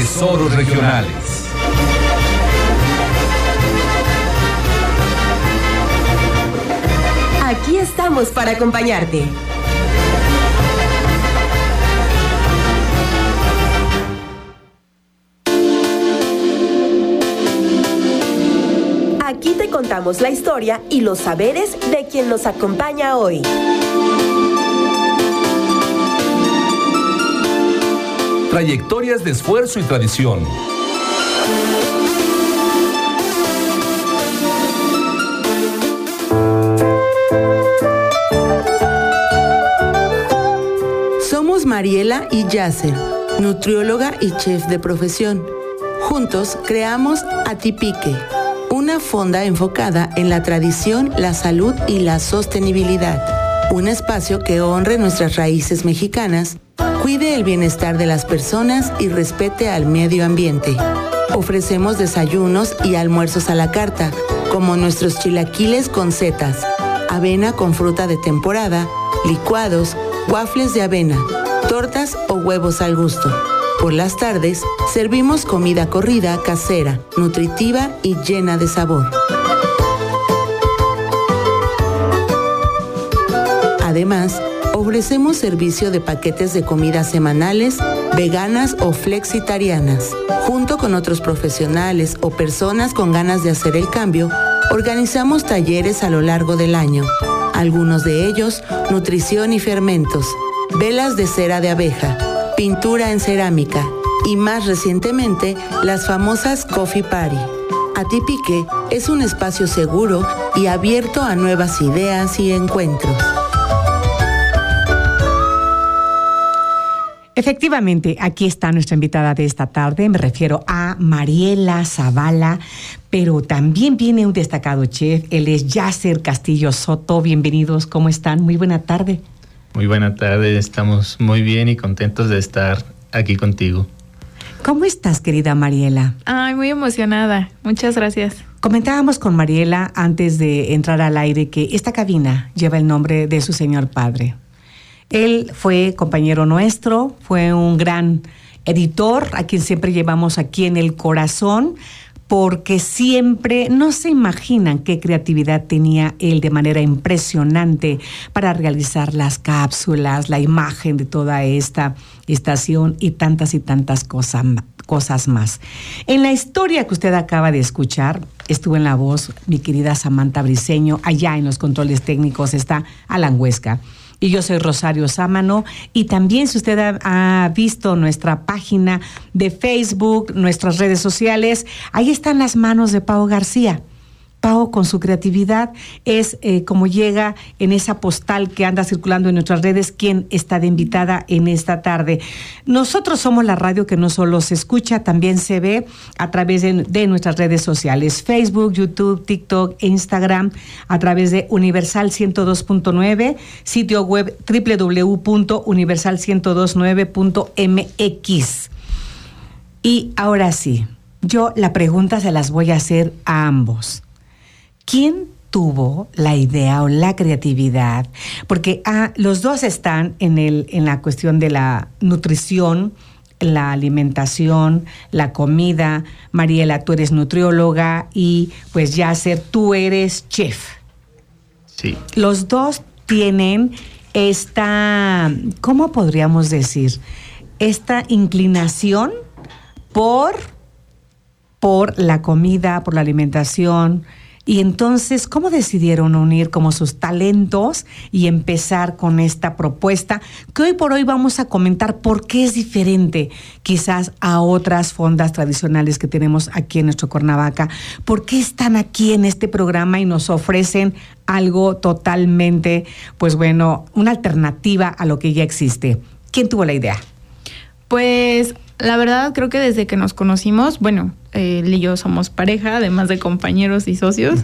Tesoros regionales. Aquí estamos para acompañarte. Aquí te contamos la historia y los saberes de quien nos acompaña hoy. Trayectorias de esfuerzo y tradición. Somos Mariela y Yasser, nutrióloga y chef de profesión. Juntos creamos Atipique, una fonda enfocada en la tradición, la salud y la sostenibilidad. Un espacio que honre nuestras raíces mexicanas, cuide el bienestar de las personas y respete al medio ambiente. Ofrecemos desayunos y almuerzos a la carta, como nuestros chilaquiles con setas, avena con fruta de temporada, licuados, waffles de avena, tortas o huevos al gusto. Por las tardes, servimos comida corrida casera, nutritiva y llena de sabor. Además, ofrecemos servicio de paquetes de comidas semanales, veganas o flexitarianas. Junto con otros profesionales o personas con ganas de hacer el cambio, organizamos talleres a lo largo del año. Algunos de ellos, nutrición y fermentos, velas de cera de abeja, pintura en cerámica y más recientemente, las famosas Coffee Party. Atipique es un espacio seguro y abierto a nuevas ideas y encuentros. Efectivamente, aquí está nuestra invitada de esta tarde, me refiero a Mariela Zavala, pero también viene un destacado chef, él es Yasser Castillo Soto. Bienvenidos, ¿cómo están? Muy buena tarde. Muy buena tarde, estamos muy bien y contentos de estar aquí contigo. ¿Cómo estás, querida Mariela? Ay, muy emocionada, muchas gracias. Comentábamos con Mariela antes de entrar al aire que esta cabina lleva el nombre de su señor padre. Él fue compañero nuestro, fue un gran editor, a quien siempre llevamos aquí en el corazón, porque siempre no se imaginan qué creatividad tenía él de manera impresionante para realizar las cápsulas, la imagen de toda esta estación y tantas cosas más. En la historia que usted acaba de escuchar, estuvo en la voz mi querida Samantha Briceño, allá en los controles técnicos está Alan Huesca. Y yo soy Rosario Sámano, y también si usted ha visto nuestra página de Facebook, nuestras redes sociales, ahí están las manos de Pao García. Pao, con su creatividad, es como llega en esa postal que anda circulando en nuestras redes, quien está de invitada en esta tarde. Nosotros somos la radio que no solo se escucha, también se ve a través de nuestras redes sociales, Facebook, YouTube, TikTok, Instagram, a través de Universal 102.9, sitio web www.universal1029.mx. Y ahora sí, yo la pregunta se las voy a hacer a ambos. ¿Quién tuvo la idea o la creatividad? Porque los dos están en la cuestión de la nutrición, la alimentación, la comida. Mariela, tú eres nutrióloga y pues Yasser, tú eres chef. Sí. Los dos tienen esta, ¿cómo podríamos decir? Esta inclinación por la comida, por la alimentación. Y entonces, ¿cómo decidieron unir como sus talentos y empezar con esta propuesta que hoy por hoy vamos a comentar por qué es diferente quizás a otras fondas tradicionales que tenemos aquí en nuestro Cuernavaca? ¿Por qué están aquí en este programa y nos ofrecen algo totalmente, pues bueno, una alternativa a lo que ya existe? ¿Quién tuvo la idea? Pues la verdad creo que desde que nos conocimos, bueno, él y yo somos pareja, además de compañeros y socios.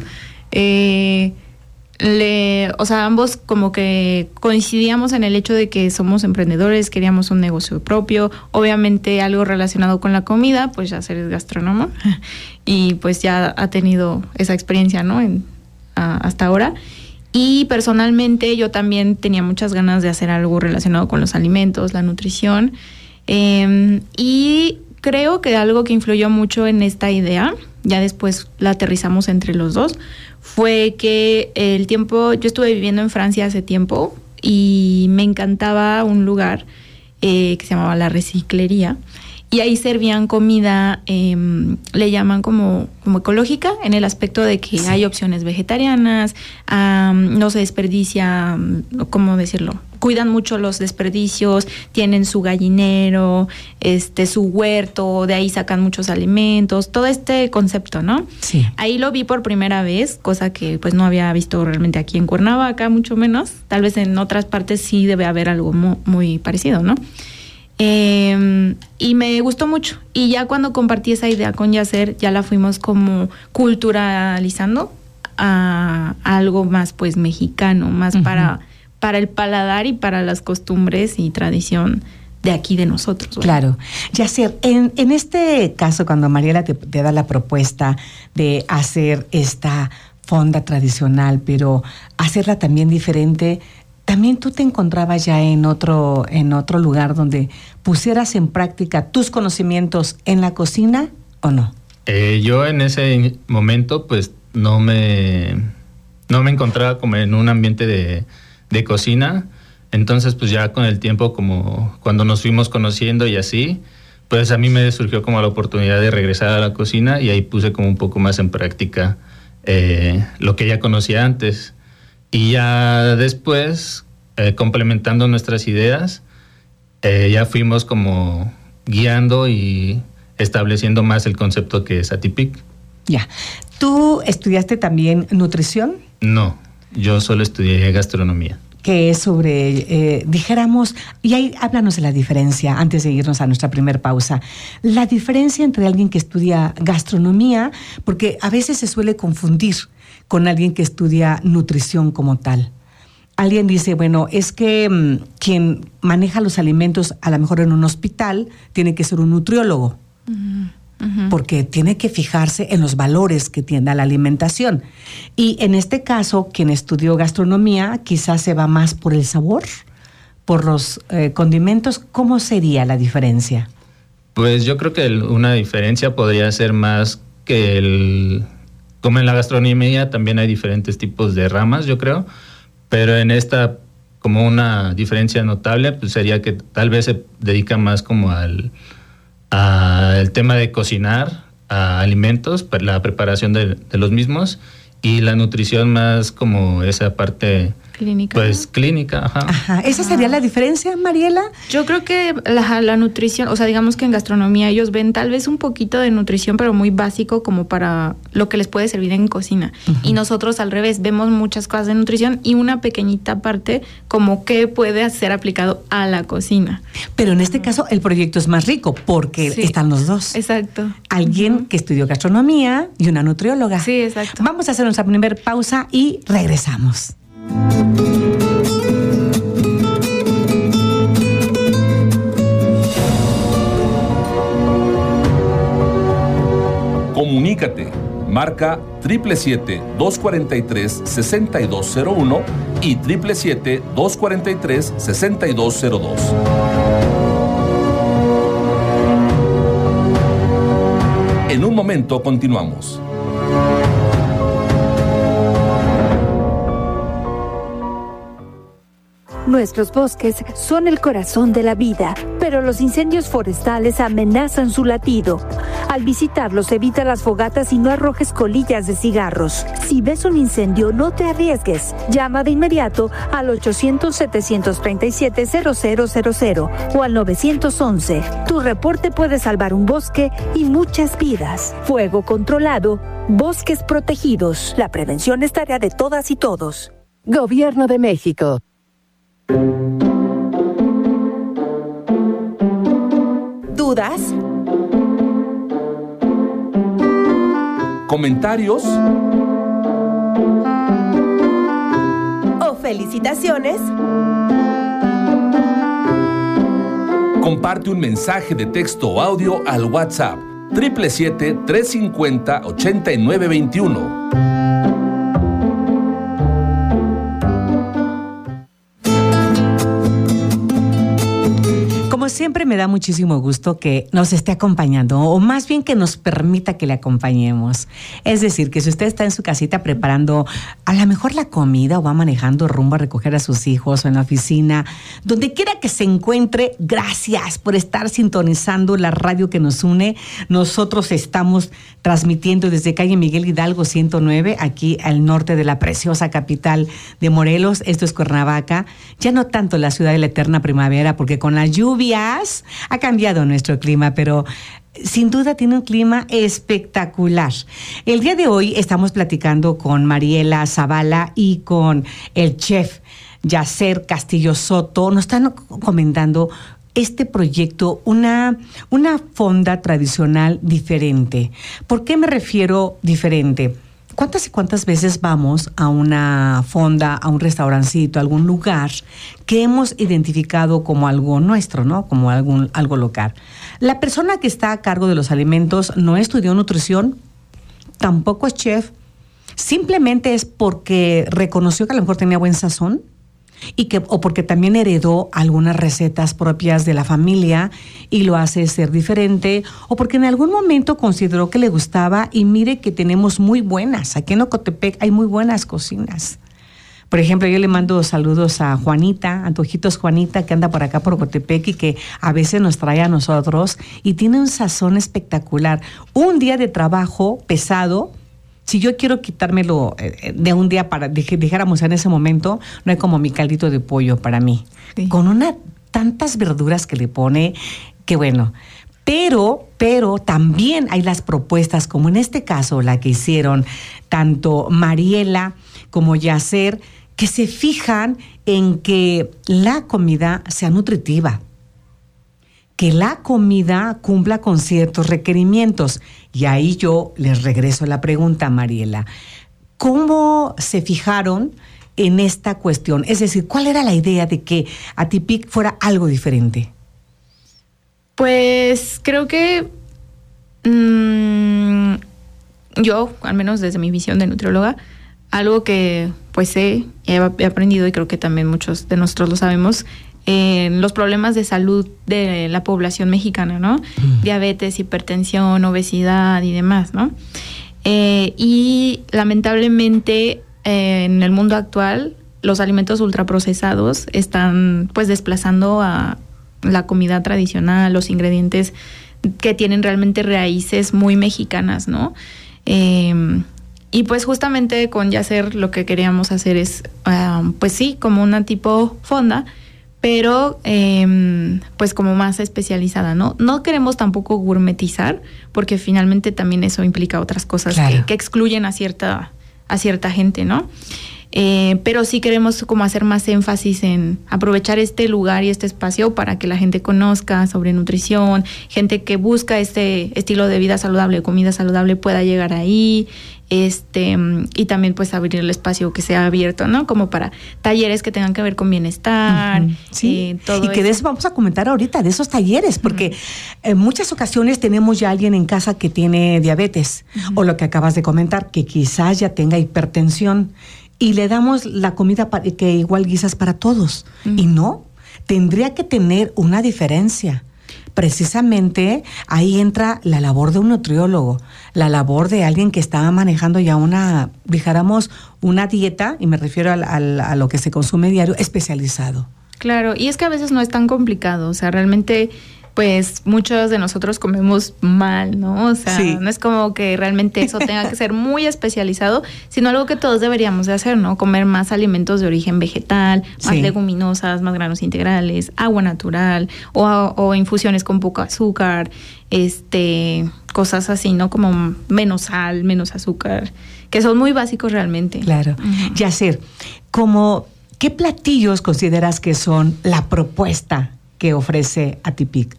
Ambos como que coincidíamos en el hecho de que somos emprendedores, queríamos un negocio propio, obviamente algo relacionado con la comida, pues Yasser es gastrónomo y pues ya ha tenido esa experiencia, ¿no? Hasta ahora. Y personalmente yo también tenía muchas ganas de hacer algo relacionado con los alimentos, la nutrición, y creo que algo que influyó mucho en esta idea, ya después la aterrizamos entre los dos, fue que yo estuve viviendo en Francia hace tiempo y me encantaba un lugar que se llamaba La Reciclería, y ahí servían comida, le llaman como ecológica, en el aspecto de que hay opciones vegetarianas, no se desperdicia, ¿cómo decirlo? Cuidan mucho los desperdicios, tienen su gallinero, su huerto, de ahí sacan muchos alimentos, todo este concepto, ¿no? Sí. Ahí lo vi por primera vez, cosa que pues no había visto realmente aquí en Cuernavaca, mucho menos. Tal vez en otras partes sí debe haber algo muy parecido, ¿no? Y me gustó mucho. Y ya cuando compartí esa idea con Yasser, ya la fuimos como culturalizando a algo más pues mexicano, más para el paladar y para las costumbres y tradición de aquí de nosotros. ¿Verdad? Claro. Yasser, en este caso, cuando Mariela te da la propuesta de hacer esta fonda tradicional, pero hacerla también diferente, ¿también tú te encontrabas ya en otro lugar donde pusieras en práctica tus conocimientos en la cocina o no? Yo en ese momento pues no me encontraba como en un ambiente de cocina. Entonces pues ya con el tiempo, como cuando nos fuimos conociendo y así, pues a mí me surgió como la oportunidad de regresar a la cocina, y ahí puse como un poco más en práctica lo que ya conocía antes. Y ya después, complementando nuestras ideas, ya fuimos como guiando y estableciendo más el concepto que es Atipic. Ya. ¿Tú estudiaste también nutrición? No, yo solo estudié gastronomía. Que es sobre, dijéramos, y ahí háblanos de la diferencia, antes de irnos a nuestra primer pausa, la diferencia entre alguien que estudia gastronomía, porque a veces se suele confundir con alguien que estudia nutrición como tal. Alguien dice, bueno, es que quien maneja los alimentos, a lo mejor en un hospital, tiene que ser un nutriólogo, porque tiene que fijarse en los valores que tiene la alimentación. Y en este caso, quien estudió gastronomía, quizás se va más por el sabor, por los condimentos. ¿Cómo sería la diferencia? Pues yo creo que una diferencia podría ser más que como en la gastronomía también hay diferentes tipos de ramas, yo creo, pero en esta, como una diferencia notable, pues sería que tal vez se dedica más como al tema de cocinar a alimentos, la preparación de los mismos, y la nutrición más como esa parte clínica. Pues clínica, Ajá. ¿Esa sería la diferencia, Mariela? Yo creo que la nutrición, o sea, digamos que en gastronomía ellos ven tal vez un poquito de nutrición, pero muy básico como para lo que les puede servir en cocina. Y nosotros al revés, vemos muchas cosas de nutrición y una pequeñita parte como que puede ser aplicado a la cocina. Pero en este caso el proyecto es más rico porque están los dos. Exacto. Alguien que estudió gastronomía y una nutrióloga. Sí, exacto. Vamos a hacer nuestra primera pausa y regresamos. Comunícate. Marca 777-243-6201 y 777-243-6202. En un momento continuamos. Nuestros bosques son el corazón de la vida, pero los incendios forestales amenazan su latido. Al visitarlos, evita las fogatas y no arrojes colillas de cigarros. Si ves un incendio, no te arriesgues. Llama de inmediato al 800-737-0000 o al 911. Tu reporte puede salvar un bosque y muchas vidas. Fuego controlado, bosques protegidos. La prevención es tarea de todas y todos. Gobierno de México. ¿Dudas? ¿Comentarios? ¿O felicitaciones? Comparte un mensaje de texto o audio al WhatsApp 777-350-8921. siempre me da muchísimo gusto que nos esté acompañando, o más bien que nos permita que le acompañemos. Es decir, que si usted está en su casita preparando a lo mejor la comida o va manejando rumbo a recoger a sus hijos o en la oficina, donde quiera que se encuentre, gracias por estar sintonizando la radio que nos une. Nosotros estamos transmitiendo desde calle Miguel Hidalgo 109, aquí al norte de la preciosa capital de Morelos. Esto es Cuernavaca. Ya no tanto la ciudad de la eterna primavera, porque con las lluvias ha cambiado nuestro clima, pero sin duda tiene un clima espectacular. El día de hoy estamos platicando con Mariela Zavala y con el chef Yacer Castillo Soto. Nos están comentando este proyecto, una fonda tradicional diferente. ¿Por qué me refiero diferente? ¿Cuántas y cuántas veces vamos a una fonda, a un restaurancito, a algún lugar que hemos identificado como algo nuestro, ¿no? Como algo local? La persona que está a cargo de los alimentos no estudió nutrición, tampoco es chef, simplemente es porque reconoció que a lo mejor tenía buen sazón, o porque también heredó algunas recetas propias de la familia y lo hace ser diferente, o porque en algún momento consideró que le gustaba. Y mire que tenemos muy buenas, aquí en Ocotepec hay muy buenas cocinas. Por ejemplo, yo le mando saludos a Juanita, Antojitos Juanita, que anda por acá por Ocotepec y que a veces nos trae a nosotros y tiene un sazón espectacular. Un día de trabajo pesado, si yo quiero quitármelo de un día para, dijéramos en ese momento, no hay como mi caldito de pollo para mí. Sí. Con tantas verduras que le pone, que bueno. Pero también hay las propuestas, como en este caso la que hicieron tanto Mariela como Yacer, que se fijan en que la comida sea nutritiva, que la comida cumpla con ciertos requerimientos. Y ahí yo les regreso la pregunta, Mariela. ¿Cómo se fijaron en esta cuestión? Es decir, ¿cuál era la idea de que Atipic fuera algo diferente? Pues creo que yo, al menos desde mi visión de nutrióloga, algo que pues he aprendido, y creo que también muchos de nosotros lo sabemos, los problemas de salud de la población mexicana, ¿no? Diabetes, hipertensión, obesidad y demás, ¿no? Y lamentablemente en el mundo actual los alimentos ultraprocesados están pues desplazando a la comida tradicional, los ingredientes que tienen realmente raíces muy mexicanas, ¿no? Y pues justamente con Yacer lo que queríamos hacer es, pues sí, como una tipo fonda, pero pues como más especializada, ¿no? No queremos tampoco gourmetizar, porque finalmente también eso implica otras cosas, claro, que excluyen a cierta gente, ¿no? Pero sí queremos como hacer más énfasis en aprovechar este lugar y este espacio para que la gente conozca sobre nutrición, gente que busca este estilo de vida saludable, comida saludable, pueda llegar ahí, y también pues abrir el espacio que sea abierto, ¿no? Como para talleres que tengan que ver con bienestar, sí, todo y que de eso vamos a comentar ahorita, de esos talleres, porque en muchas ocasiones tenemos ya alguien en casa que tiene diabetes, o lo que acabas de comentar, que quizás ya tenga hipertensión, y le damos la comida que igual guisas para todos. Y no, tendría que tener una diferencia. Precisamente ahí entra la labor de un nutriólogo, la labor de alguien que está manejando ya una dieta, y me refiero a lo que se consume diario, especializado. Claro, y es que a veces no es tan complicado, o sea, realmente pues muchos de nosotros comemos mal, ¿no? O sea, sí, no es como que realmente eso tenga que ser muy especializado, sino algo que todos deberíamos de hacer, ¿no? Comer más alimentos de origen vegetal, más leguminosas, más granos integrales, agua natural, o infusiones con poco azúcar, cosas así, ¿no? Como menos sal, menos azúcar, que son muy básicos realmente. Claro. Yacer, ¿qué platillos consideras que son la propuesta que ofrece Atipic?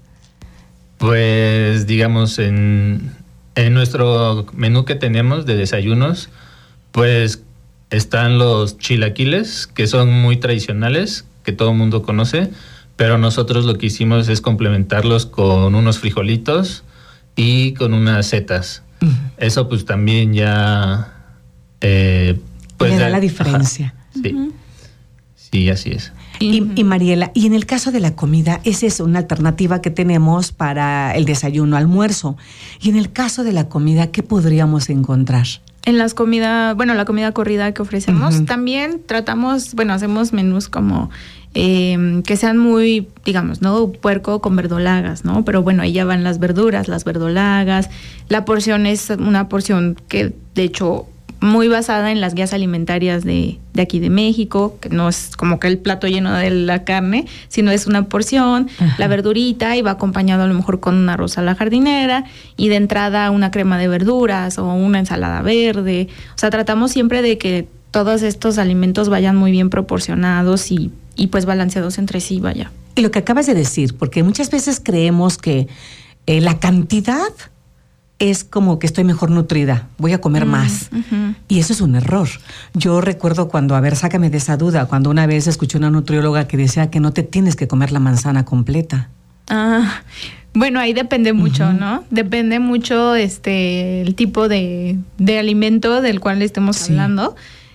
Pues digamos en nuestro menú que tenemos de desayunos, pues están los chilaquiles, que son muy tradicionales, que todo el mundo conoce, pero nosotros lo que hicimos es complementarlos con unos frijolitos y con unas setas. Eso pues también ya pues le da la diferencia. Sí. Sí, así es. Y Mariela, y en el caso de la comida, esa es una alternativa que tenemos para el desayuno, almuerzo. Y en el caso de la comida, ¿qué podríamos encontrar? En las comidas, bueno, la comida corrida que ofrecemos, también tratamos, bueno, hacemos menús como que sean muy, digamos, ¿no? Puerco con verdolagas, ¿no? Pero bueno, ahí ya van las verduras, las verdolagas. La porción es una porción que, de hecho, muy basada en las guías alimentarias de aquí de México, que no es como que el plato lleno de la carne, sino es una porción, la verdurita, y va acompañado a lo mejor con un arroz a la jardinera, y de entrada una crema de verduras o una ensalada verde. O sea, tratamos siempre de que todos estos alimentos vayan muy bien proporcionados y pues balanceados entre sí, vaya. Y lo que acabas de decir, porque muchas veces creemos que la cantidad es como que estoy mejor nutrida, voy a comer más. Y eso es un error. Yo recuerdo cuando, a ver, sácame de esa duda, cuando una vez escuché una nutrióloga que decía que no te tienes que comer la manzana completa. Bueno, ahí depende mucho, ¿no? Depende mucho el tipo de alimento del cual estemos hablando.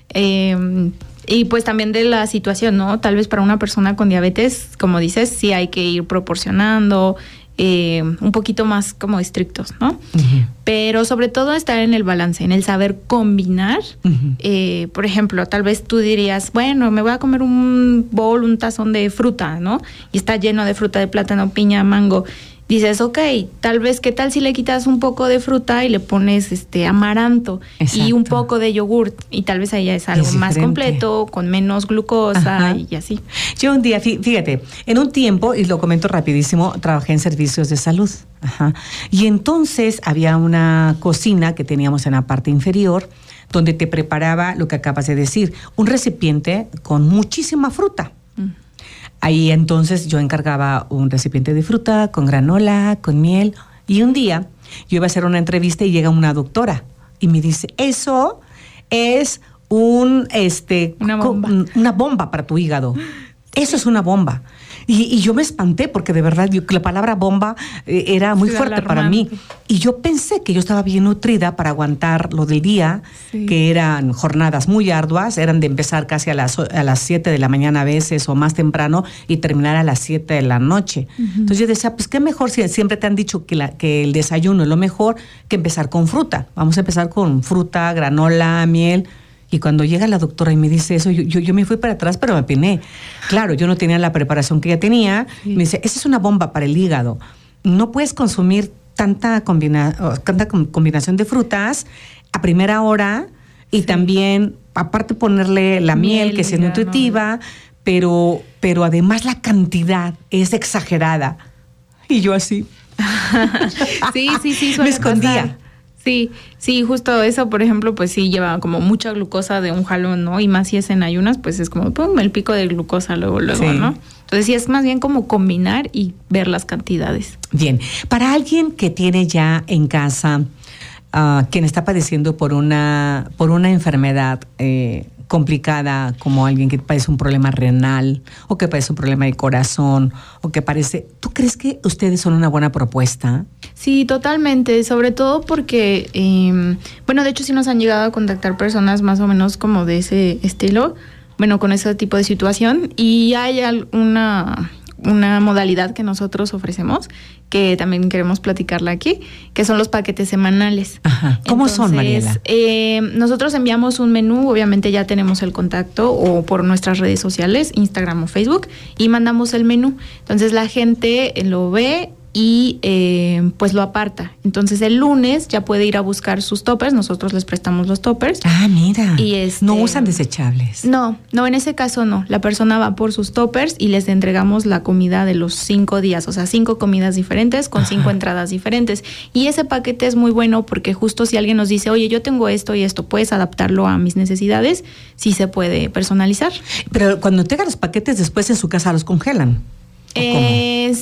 Y pues también de la situación, ¿no? Tal vez para una persona con diabetes, como dices, sí hay que ir proporcionando un poquito más como estrictos, ¿no? Pero sobre todo estar en el balance, en el saber combinar. Por ejemplo, tal vez tú dirías, bueno, me voy a comer un tazón de fruta, ¿no? Y está lleno de fruta, de plátano, piña, mango. Dices, ok, tal vez, ¿qué tal si le quitas un poco de fruta y le pones amaranto? Exacto. Y un poco de yogurt? Y tal vez ahí ya es algo más completo, con menos glucosa y así. Yo un día, fíjate, en un tiempo, y lo comento rapidísimo, trabajé en servicios de salud. Y entonces había una cocina que teníamos en la parte inferior, donde te preparaba lo que acabas de decir, un recipiente con muchísima fruta. Ahí entonces yo encargaba un recipiente de fruta con granola, con miel. Y un día yo iba a hacer una entrevista y llega una doctora y me dice, eso es una bomba para tu hígado. Eso es una bomba. Y yo me espanté porque de verdad la palabra bomba era muy fuerte alarmante para mí. Y yo pensé que yo estaba bien nutrida para aguantar lo del día, que eran jornadas muy arduas, eran de empezar casi a las 7 de la mañana a veces o más temprano y terminar a las 7 de la noche. Entonces yo decía, pues qué mejor si siempre te han dicho que el desayuno es lo mejor que empezar con fruta. Vamos a empezar con fruta, granola, miel. Y cuando llega la doctora y me dice eso, yo me fui para atrás, pero me pené. Claro, yo no tenía la preparación que ella tenía. Me dice, esa es una bomba para el hígado. No puedes consumir tanta combinación de frutas a primera hora y también, aparte ponerle la miel que es nutritiva, pero además la cantidad es exagerada. Y yo así. Sí, me escondía. Pasar. Sí, justo eso, por ejemplo, pues sí lleva como mucha glucosa de un jalón, ¿no? Y más si es en ayunas, pues es como pum, el pico de glucosa luego, ¿no? Entonces sí es más bien como combinar y ver las cantidades. Bien, para alguien que tiene ya en casa, quien está padeciendo por una enfermedad complicada, como alguien que padece un problema renal o que padece un problema de corazón o que ¿tú crees que ustedes son una buena propuesta? Sí, totalmente, sobre todo porque, de hecho sí nos han llegado a contactar personas más o menos como de ese estilo, con ese tipo de situación, y hay una modalidad que nosotros ofrecemos, que también queremos platicarla aquí, que son los paquetes semanales. ¿Cómo son, Mariela? Nosotros enviamos un menú, obviamente ya tenemos el contacto, o por nuestras redes sociales, Instagram o Facebook, y mandamos el menú. Entonces la gente lo ve y pues lo aparta. Entonces el lunes ya puede ir a buscar sus toppers, nosotros les prestamos los toppers. Mira, y no usan desechables. No, en ese caso no. La persona va por sus toppers y les entregamos la comida de los 5 días, o sea, 5 comidas diferentes con 5 entradas diferentes. Y ese paquete es muy bueno porque justo si alguien nos dice, oye, yo tengo esto y esto, ¿puedes adaptarlo a mis necesidades? Sí se puede personalizar. Pero cuando entregan los paquetes después en su casa los congelan. Hay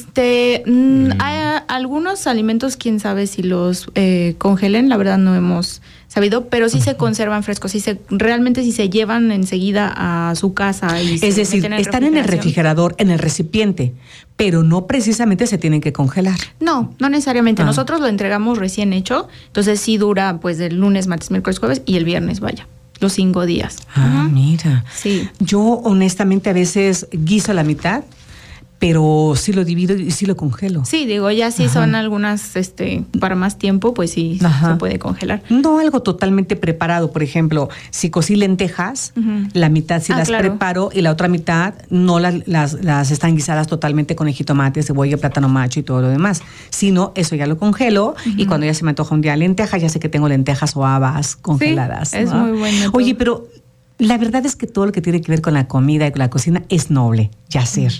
algunos alimentos, quién sabe si los congelen, la verdad no hemos sabido, pero sí se conservan frescos, realmente si se llevan enseguida a su casa. Es decir, están en el refrigerador, en el recipiente, pero no precisamente se tienen que congelar. No necesariamente. Nosotros lo entregamos recién hecho, entonces sí dura pues del lunes, martes, miércoles, jueves y el viernes, vaya. los 5 días. Mira. Sí. Yo honestamente a veces guiso la mitad, pero sí lo divido y sí lo congelo. Sí, digo, ya si son algunas para más tiempo, pues sí se puede congelar. No algo totalmente preparado. Por ejemplo, si cocí lentejas, la mitad sí las preparo y la otra mitad no las están guisadas totalmente con el jitomate, cebolla, plátano macho y todo lo demás. Sino eso ya lo congelo y cuando ya se me antoja un día lentejas, ya sé que tengo lentejas o habas congeladas. Sí, es muy bueno. Oye, pero la verdad es que todo lo que tiene que ver con la comida y con la cocina es noble, Yacer.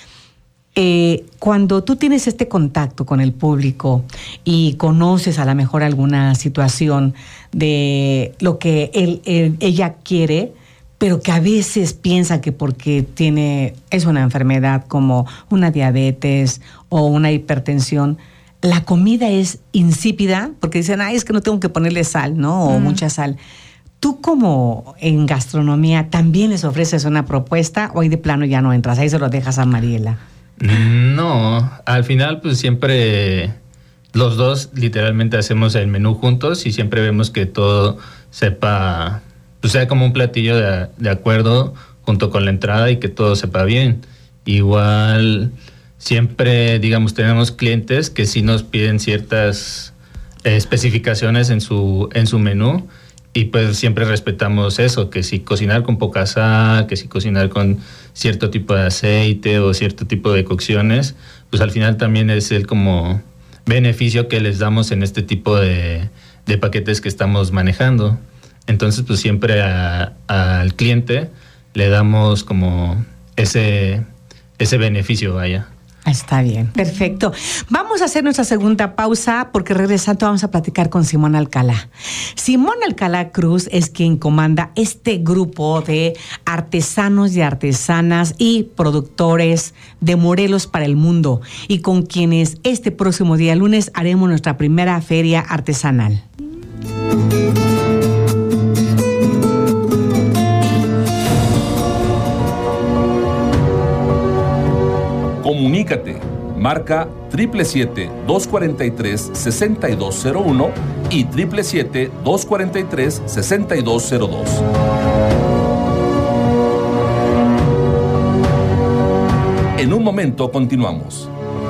Cuando tú tienes este contacto con el público y conoces a lo mejor alguna situación de lo que ella quiere, pero que a veces piensa que porque es una enfermedad como una diabetes o una hipertensión, la comida es insípida, porque dicen, es que no tengo que ponerle sal, ¿no? O mucha sal. ¿Tú como en gastronomía también les ofreces una propuesta o ahí de plano ya no entras? Ahí se lo dejas a Mariela. No, al final pues siempre los dos literalmente hacemos el menú juntos y siempre vemos que todo sepa, pues sea como un platillo de acuerdo junto con la entrada y que todo sepa bien. Igual siempre, digamos, tenemos clientes que sí nos piden ciertas especificaciones en su menú. Y pues siempre respetamos eso, que si cocinar con poca sal, que si cocinar con cierto tipo de aceite o cierto tipo de cocciones, pues al final también es el como beneficio que les damos en este tipo de paquetes que estamos manejando. Entonces pues siempre al cliente le damos como ese beneficio, vaya. Está bien, perfecto. Vamos a hacer nuestra segunda pausa porque regresando vamos a platicar con Simón Alcalá. Simón Alcalá Cruz es quien comanda este grupo de artesanos y artesanas y productores de Morelos para el mundo y con quienes este próximo día lunes haremos nuestra primera feria artesanal. Comunícate, marca 777-243-6201 y 777-243-6202. En un momento continuamos.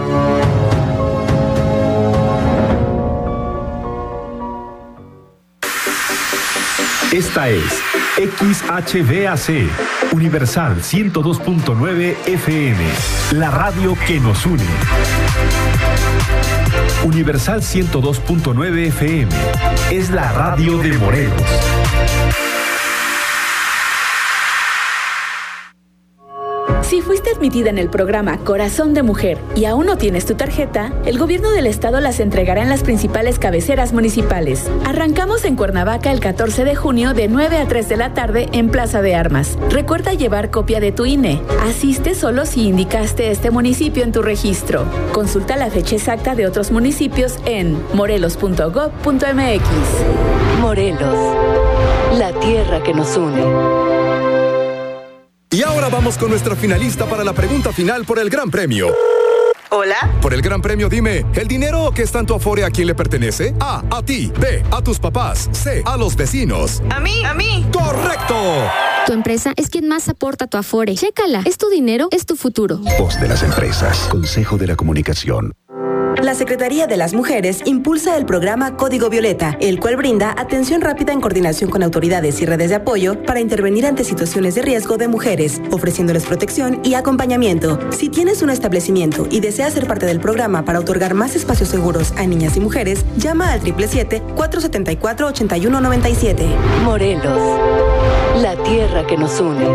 Esta es XHVAC, Universal 102.9 FM, la radio que nos une. Universal 102.9 FM, es la radio de Morelos. Si fuiste admitida en el programa Corazón de Mujer y aún no tienes tu tarjeta, el gobierno del estado las entregará en las principales cabeceras municipales. Arrancamos en Cuernavaca el 14 de junio de 9 a 3 de la tarde en Plaza de Armas. Recuerda llevar copia de tu INE. Asiste solo si indicaste este municipio en tu registro. Consulta la fecha exacta de otros municipios en morelos.gov.mx. Morelos, la tierra que nos une. Y ahora vamos con nuestra finalista para la pregunta final por el Gran Premio. ¿Hola? Por el Gran Premio dime, ¿el dinero que está en tu Afore a quién le pertenece? A ti. B, a tus papás. C, a los vecinos. A mí. ¡Correcto! Tu empresa es quien más aporta a tu Afore. Chécala, es tu dinero, es tu futuro. Voz de las empresas, Consejo de la Comunicación. La Secretaría de las Mujeres impulsa el programa Código Violeta, el cual brinda atención rápida en coordinación con autoridades y redes de apoyo para intervenir ante situaciones de riesgo de mujeres, ofreciéndoles protección y acompañamiento. Si tienes un establecimiento y deseas ser parte del programa para otorgar más espacios seguros a niñas y mujeres, llama al 777-474-8197. Morelos, la tierra que nos une.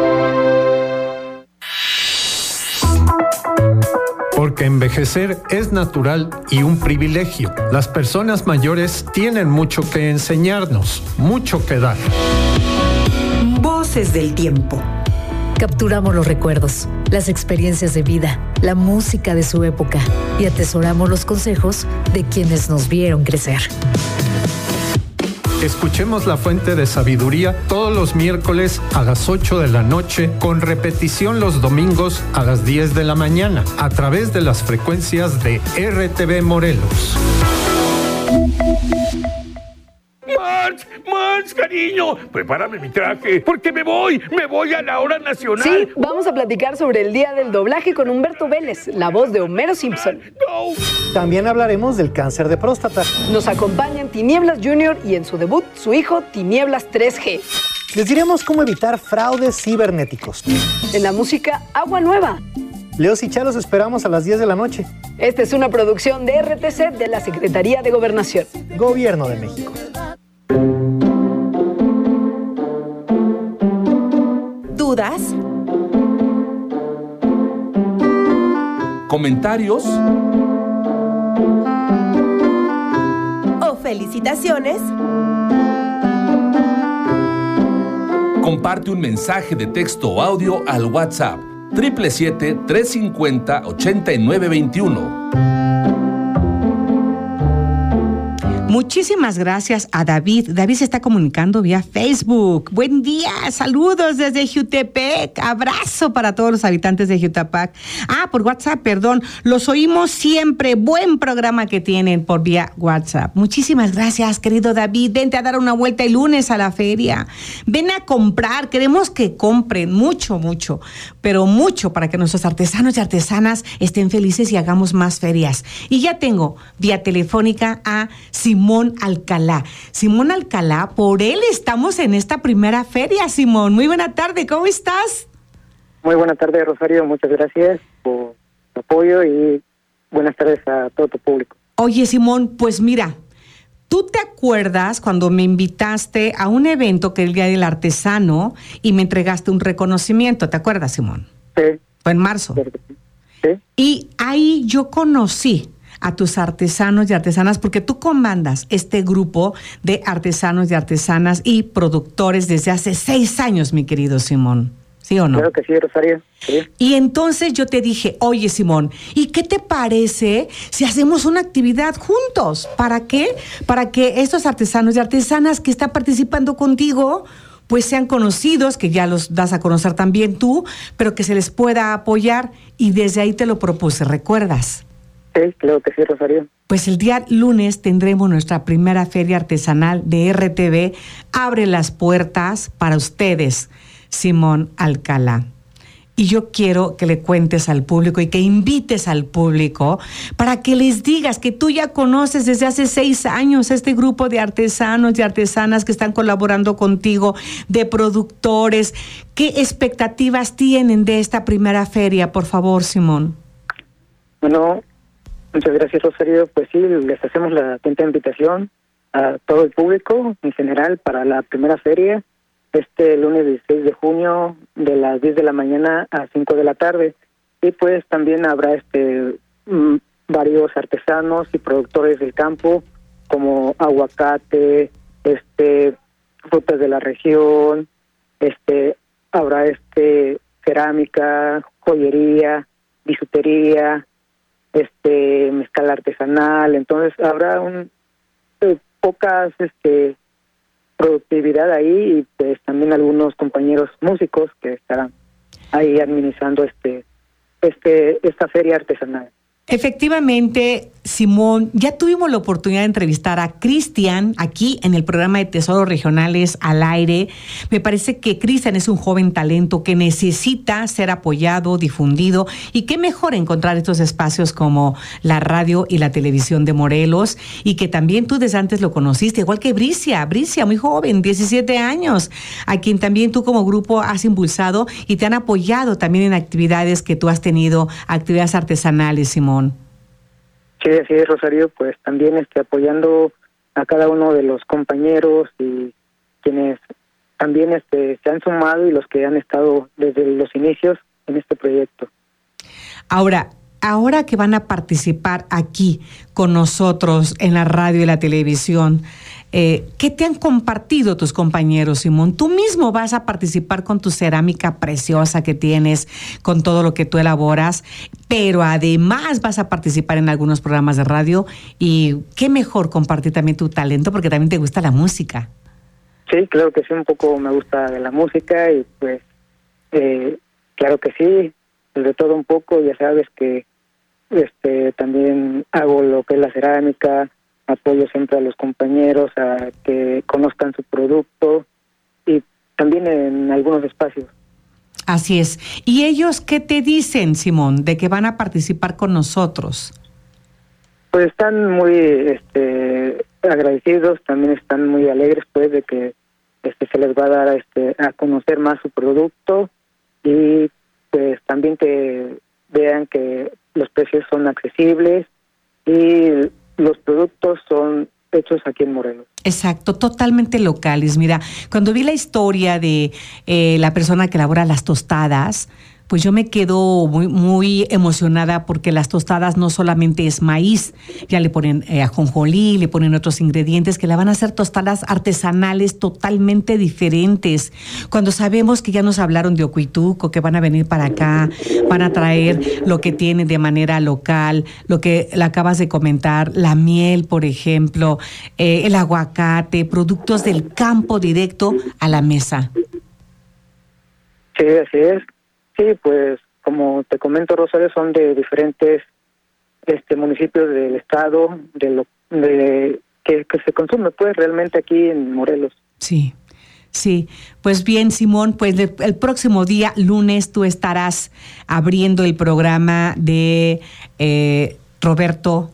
Porque envejecer es natural y un privilegio. Las personas mayores tienen mucho que enseñarnos, mucho que dar. Voces del tiempo. Capturamos los recuerdos, las experiencias de vida, la música de su época y atesoramos los consejos de quienes nos vieron crecer. Escuchemos La Fuente de Sabiduría todos los miércoles a las 8 de la noche, con repetición los domingos a las 10 de la mañana, a través de las frecuencias de RTV Morelos. March, cariño, prepárame mi traje, porque me voy a la hora nacional. Sí, vamos a platicar sobre el Día del Doblaje con Humberto Vélez, la voz de Homero Simpson. También hablaremos del cáncer de próstata. Nos acompañan Tinieblas Jr. y en su debut, su hijo Tinieblas 3G. Les diremos cómo evitar fraudes cibernéticos. En la música, Agua Nueva. Leos y Chalos esperamos a las 10 de la noche. Esta es una producción de RTC de la Secretaría de Gobernación. Gobierno de México. ¿Dudas? ¿Comentarios? ¿O felicitaciones? Comparte un mensaje de texto o audio al WhatsApp 777-350-8921. Muchísimas gracias a David. David se está comunicando vía Facebook. Buen día, saludos desde Jutepec. Abrazo para todos los habitantes de Jutepec. Por WhatsApp, perdón. Los oímos siempre. Buen programa que tienen por vía WhatsApp. Muchísimas gracias, querido David. Vente a dar una vuelta el lunes a la feria. Ven a comprar. Queremos que compren mucho, pero mucho para que nuestros artesanos y artesanas estén felices y hagamos más ferias. Y ya tengo vía telefónica a Simón Alcalá. Simón Alcalá, por él estamos en esta primera feria, Simón. Muy buena tarde, ¿cómo estás? Muy buena tarde, Rosario. Muchas gracias por tu apoyo y buenas tardes a todo tu público. Oye, Simón, pues mira, ¿tú te acuerdas cuando me invitaste a un evento que es el Día del Artesano y me entregaste un reconocimiento? ¿Te acuerdas, Simón? Sí. Fue en marzo. Sí. Y ahí yo conocí a tus artesanos y artesanas, porque tú comandas este grupo de artesanos y artesanas y productores desde hace 6 años, mi querido Simón. ¿Sí o no? Claro que sí, Rosario. Sí. Y entonces yo te dije, oye, Simón, ¿y qué te parece si hacemos una actividad juntos? ¿Para qué? Para que estos artesanos y artesanas que están participando contigo pues sean conocidos, que ya los das a conocer también tú, pero que se les pueda apoyar, y desde ahí te lo propuse, ¿recuerdas? Sí, claro que sí, Rosario. Pues el día lunes tendremos nuestra primera feria artesanal de RTV. Abre las puertas para ustedes, Simón Alcalá. Y yo quiero que le cuentes al público y que invites al público para que les digas que tú ya conoces desde hace 6 años este grupo de artesanos y artesanas que están colaborando contigo, de productores. ¿Qué expectativas tienen de esta primera feria, por favor, Simón? Bueno, muchas gracias, Rosario. Pues sí, les hacemos la atenta invitación a todo el público en general para la primera feria, este lunes 16 de junio de las 10 de la mañana a 5 de la tarde. Y pues también habrá varios artesanos y productores del campo, como aguacate, frutas de la región, habrá cerámica, joyería, bisutería, mezcal artesanal. Entonces habrá pocas productividad ahí, y pues también algunos compañeros músicos que estarán ahí administrando esta feria artesanal. Efectivamente, Simón, ya tuvimos la oportunidad de entrevistar a Cristian aquí en el programa de Tesoros Regionales al aire. Me parece que Cristian es un joven talento que necesita ser apoyado, difundido, y qué mejor encontrar estos espacios como la radio y la televisión de Morelos, y que también tú desde antes lo conociste, igual que Bricia, muy joven, 17 años, a quien también tú como grupo has impulsado y te han apoyado también en actividades que tú has tenido, actividades artesanales, Simón. Sí, así es, Rosario, pues también apoyando a cada uno de los compañeros y quienes también se han sumado y los que han estado desde los inicios en este proyecto. Ahora que van a participar aquí con nosotros en la radio y la televisión, ¿qué te han compartido tus compañeros, Simón? Tú mismo vas a participar con tu cerámica preciosa que tienes, con todo lo que tú elaboras, pero además vas a participar en algunos programas de radio, y qué mejor compartir también tu talento, porque también te gusta la música. Sí, claro que sí, un poco me gusta de la música, y pues claro que sí, de todo un poco. Ya sabes que también hago lo que es la cerámica, apoyo siempre a los compañeros a que conozcan su producto y también en algunos espacios. Así es. ¿Y ellos qué te dicen, Simón, de que van a participar con nosotros? Pues están muy agradecidos, también están muy alegres pues de que se les va a dar a conocer más su producto y pues también que vean que los precios son accesibles y los productos son hechos aquí en Morelos. Exacto, totalmente locales. Mira, cuando vi la historia de la persona que elabora las tostadas, pues yo me quedo muy, muy emocionada porque las tostadas no solamente es maíz, ya le ponen ajonjolí, le ponen otros ingredientes que la van a hacer tostadas artesanales totalmente diferentes. Cuando sabemos que ya nos hablaron de Ocuituco, que van a venir para acá, van a traer lo que tienen de manera local, lo que le acabas de comentar, la miel, por ejemplo, el aguacate, productos del campo directo a la mesa. Sí, así es. Sí, pues como te comento, Rosario, son de diferentes municipios del estado, que se consume pues realmente aquí en Morelos. Sí, sí. Pues bien, Simón, pues el próximo día, lunes, tú estarás abriendo el programa de Roberto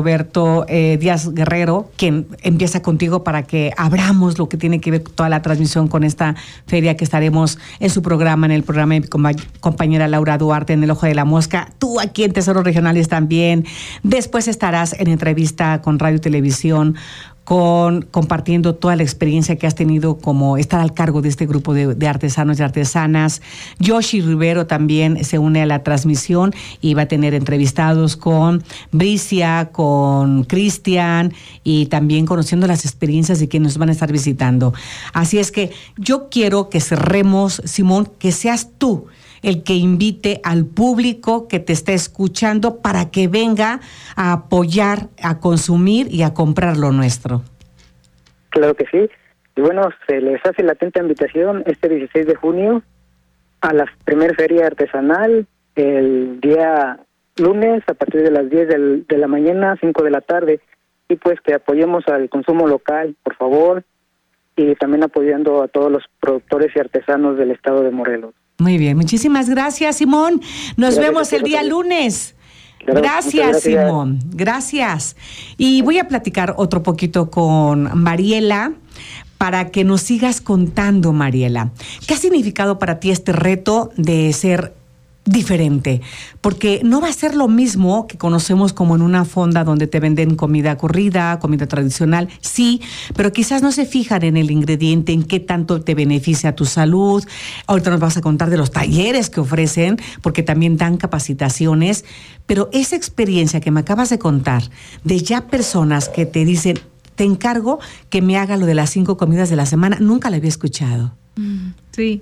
Díaz Guerrero, quien empieza contigo para que abramos lo que tiene que ver con toda la transmisión con esta feria que estaremos en su programa, en el programa de mi compañera Laura Duarte en El Ojo de la Mosca, tú aquí en Tesoros Regionales también. Después estarás en entrevista con Radio y Televisión, compartiendo toda la experiencia que has tenido como estar al cargo de este grupo de artesanos y artesanas. Yoshi Rivero también se une a la transmisión y va a tener entrevistados con Bricia, con Cristian y también conociendo las experiencias de quienes nos van a estar visitando. Así es que yo quiero que cerremos, Simón, que seas tú el que invite al público que te está escuchando para que venga a apoyar, a consumir y a comprar lo nuestro. Claro que sí. Y bueno, se les hace la atenta invitación este 16 de junio a la primera feria artesanal, el día lunes a partir de las 10 de la mañana, 5 de la tarde. Y pues que apoyemos al consumo local, por favor, y también apoyando a todos los productores y artesanos del estado de Morelos. Muy bien, muchísimas gracias, Simón. Nos vemos el día lunes. Gracias, Simón. Gracias. Y voy a platicar otro poquito con Mariela para que nos sigas contando, Mariela. ¿Qué ha significado para ti este reto de ser diferente? Porque no va a ser lo mismo que conocemos como en una fonda donde te venden comida corrida, comida tradicional, sí, pero quizás no se fijan en el ingrediente, en qué tanto te beneficia a tu salud. Ahorita nos vas a contar de los talleres que ofrecen, porque también dan capacitaciones, pero esa experiencia que me acabas de contar, de ya personas que te dicen, te encargo que me haga lo de las 5 comidas de la semana, nunca la había escuchado. Sí,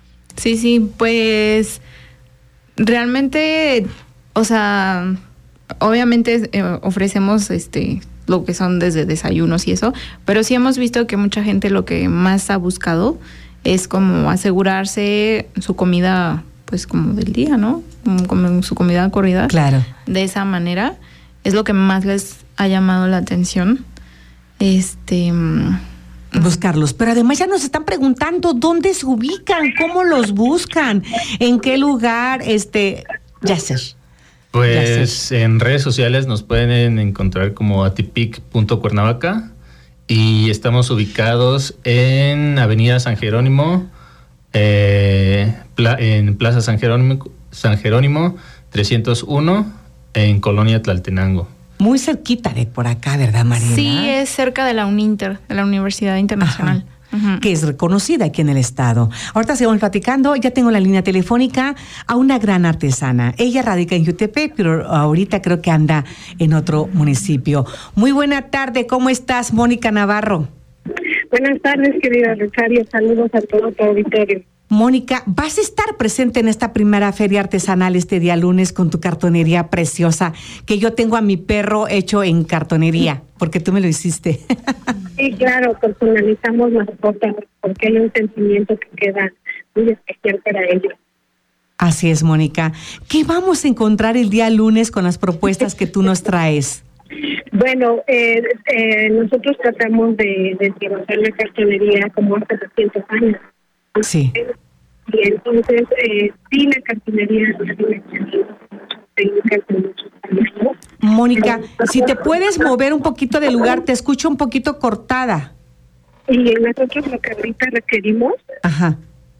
pues realmente, o sea, obviamente ofrecemos lo que son desde desayunos y eso, pero sí hemos visto que mucha gente lo que más ha buscado es como asegurarse su comida, pues como del día, ¿no? Como su comida corrida. Claro. De esa manera es lo que más les ha llamado la atención. Buscarlos, pero además ya nos están preguntando dónde se ubican, cómo los buscan, en qué lugar, Yasser. Pues en redes sociales nos pueden encontrar como atipic.cuernavaca y estamos ubicados en Avenida San Jerónimo, en Plaza San Jerónimo 301 en Colonia Tlaltenango. Muy cerquita de por acá, ¿verdad, Mariela? Sí, es cerca de la UNINTER, de la Universidad Internacional. Que es reconocida aquí en el estado. Ahorita seguimos platicando, ya tengo la línea telefónica a una gran artesana. Ella radica en Jutepec, pero ahorita creo que anda en otro municipio. Muy buena tarde, ¿cómo estás, Mónica Navarro? Buenas tardes, querida Rosario, saludos a todo tu auditorio. Mónica, vas a estar presente en esta primera feria artesanal este día lunes con tu cartonería preciosa, que yo tengo a mi perro hecho en cartonería, porque tú me lo hiciste. Sí, claro, personalizamos las fotos porque hay un sentimiento que queda muy especial para ellos. Así es, Mónica. ¿Qué vamos a encontrar el día lunes con las propuestas que tú nos traes? Bueno, nosotros tratamos de llevar la cartonería como hace 200 años. Sí. Y entonces, sí, la cartonería Mónica, si te puedes mover un poquito de lugar, te escucho un poquito cortada. Y nosotros lo que ahorita requerimos. Ajá.